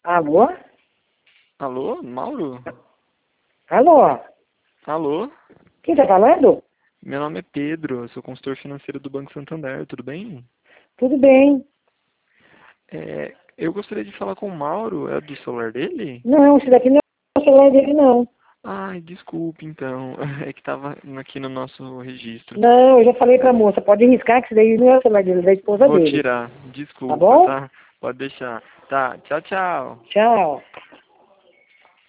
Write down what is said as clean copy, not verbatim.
Alô? Alô, Mauro? Alô? Alô? Quem tá falando? Meu nome é Pedro, eu sou consultor financeiro do Banco Santander, tudo bem? Tudo bem. Eu gostaria de falar com o Mauro, é do celular dele? Não, esse daqui não é o celular dele, não. Ai, desculpe então, é que tava aqui no nosso registro. Não, eu já falei pra moça, pode riscar que esse daí não é o celular dele, é da esposa Vou dele. tirar, Tá desculpa, bom? tá? Pode deixar. Tá, tchau, tchau. Tchau.